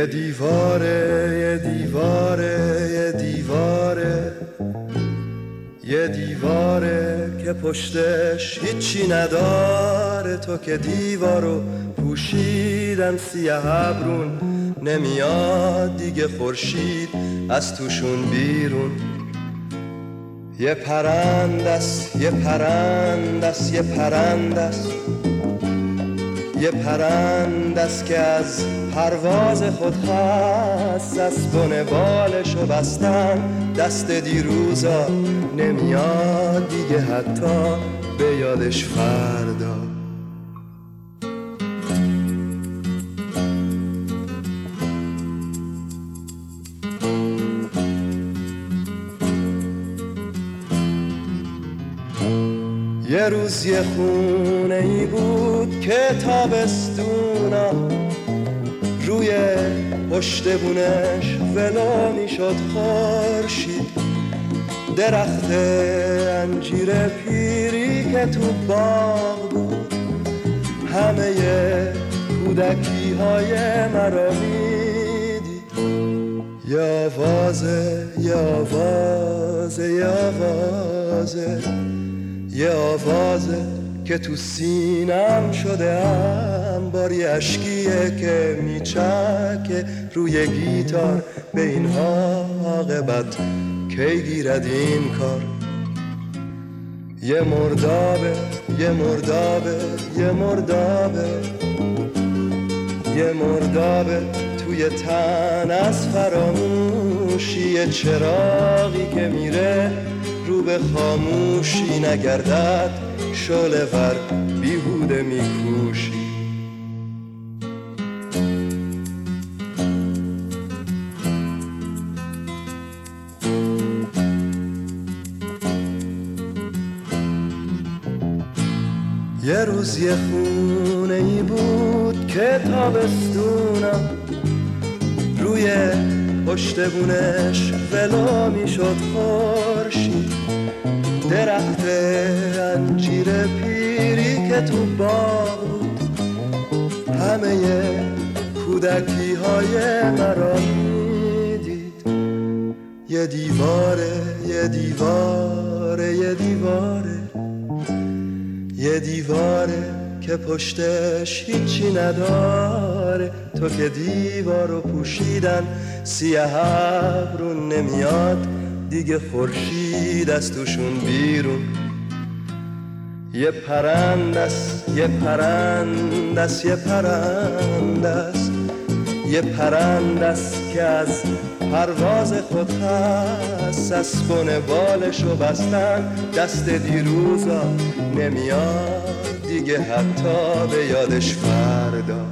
یه دیواره یه دیواره یه دیواره یه دیواره که پشتش هیچی نداره، تو که دیوارو پوشیدن سیاه ابرون، نمیاد دیگه خورشید از توشون بیرون. یه پرندست یه پرندست یه پرندست یه پرندست که از پرواز خود هست، از بن بالشو بستن دست دیروزا، نمیاد دیگه حتی به یادش فردا. یه روز یه خونه ای بود که تابستونا روی پشت بونش ولو میشد خورشید، درخت انجیر پیری که تو باغ بود همه کودکی های مرا میدید. یه آوازه یه آوازه یه آوازه یه آوازه که تو سینم شده انباری، اشکیه که میچکه روی گیتار، به این عاقبت کی گیرد این کار. یه مردابه یه مردابه یه مردابه یه مردابه توی تن از فراموشی، یه چراغی که میره رو به خاموشی، نگردد شعله ور بیهوده میکوشی. یه روز یه خونه ای بود که تابستونم روی پشت بونش ولو میشد خورشید، درخت انجیر پیری که تو باغ بود همه کودکی های مرا میدید. یه دیواره یه دیواره یه دیواره یه دیواره که پشتش هیچی نداره، تو که دیوارو پوشیدن سیاه ابرون، نمیاد دیگه خورشید از توشون بیرون. یه پرندست یه پرندست یه پرندست یه پرندست که از پرواز خود هست، از بن بالشو بستن دست دیروزا، نمیاد دیگه حتی به یادش فردا.